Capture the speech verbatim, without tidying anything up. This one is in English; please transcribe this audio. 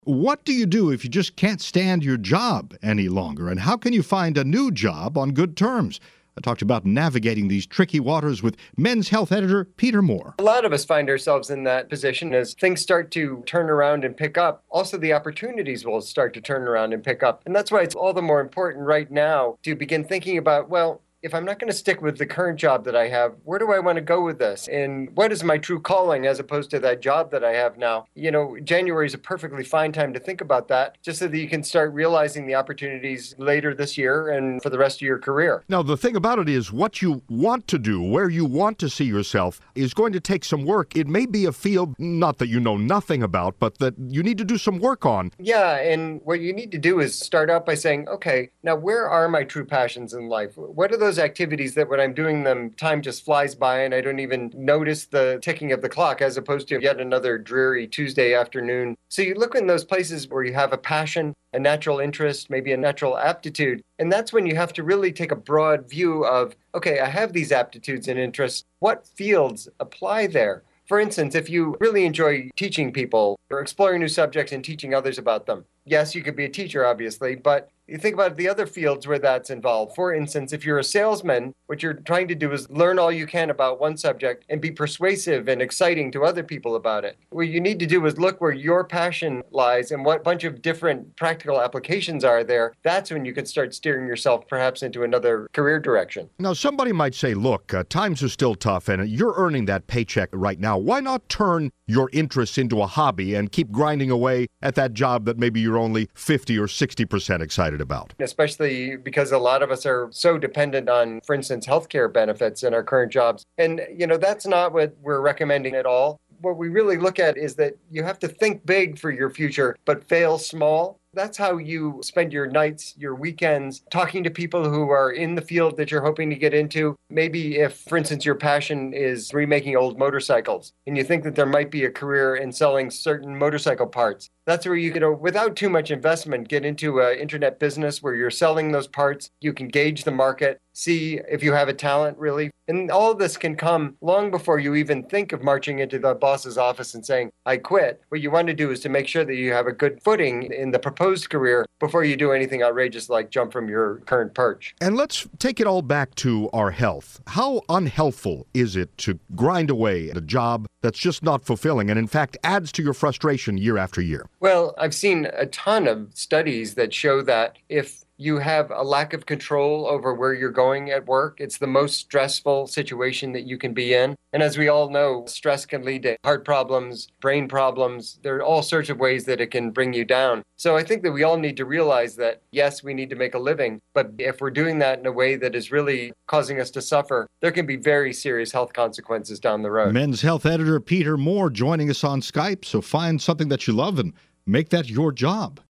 What do you do if you just can't stand your job any longer? And how can you find a new job on good terms? I talked about navigating these tricky waters with Men's Health editor Peter Moore. A lot of us find ourselves in that position as things start to turn around and pick up. Also, the opportunities will start to turn around and pick up. And that's why it's all the more important right now to begin thinking about, well, if I'm not going to stick with the current job that I have, where do I want to go with this? And what is my true calling as opposed to that job that I have now? You know, January is a perfectly fine time to think about that, just so that you can start realizing the opportunities later this year and for the rest of your career. Now, the thing about it is what you want to do, where you want to see yourself, is going to take some work. It may be a field, not that you know nothing about, but that you need to do some work on. Yeah, and what you need to do is start out by saying, okay, now where are my true passions in life? What are those activities that when I'm doing them, time just flies by and I don't even notice the ticking of the clock, as opposed to yet another dreary Tuesday afternoon. So you look in those places where you have a passion, a natural interest, maybe a natural aptitude. And that's when you have to really take a broad view of, okay, I have these aptitudes and interests. What fields apply there? For instance, if you really enjoy teaching people or exploring new subjects and teaching others about them, yes, you could be a teacher, obviously, but you think about the other fields where that's involved. For instance, if you're a salesman, what you're trying to do is learn all you can about one subject and be persuasive and exciting to other people about it. What you need to do is look where your passion lies and what bunch of different practical applications are there. That's when you can start steering yourself perhaps into another career direction. Now, somebody might say, look, uh, times are still tough and you're earning that paycheck right now. Why not turn your interests into a hobby and keep grinding away at that job that maybe you're only fifty or sixty percent excited about? Especially because a lot of us are so dependent on, for instance, healthcare benefits in our current jobs. And, you know, that's not what we're recommending at all. What we really look at is that you have to think big for your future, but fail small. That's how you spend your nights, your weekends, talking to people who are in the field that you're hoping to get into. Maybe if, for instance, your passion is remaking old motorcycles and you think that there might be a career in selling certain motorcycle parts. That's where you can, without too much investment, get into an internet business where you're selling those parts. You can gauge the market, see if you have a talent, really. And all of this can come long before you even think of marching into the boss's office and saying, I quit. What you want to do is to make sure that you have a good footing in the proposed career before you do anything outrageous like jump from your current perch. And let's take it all back to our health. How unhealthful is it to grind away at a job that's just not fulfilling and, in fact, adds to your frustration year after year? Well, I've seen a ton of studies that show that if you have a lack of control over where you're going at work, it's the most stressful situation that you can be in. And as we all know, stress can lead to heart problems, brain problems. There are all sorts of ways that it can bring you down. So I think that we all need to realize that, yes, we need to make a living, but if we're doing that in a way that is really causing us to suffer, there can be very serious health consequences down the road. Men's Health editor Peter Moore joining us on Skype. So find something that you love and make that your job.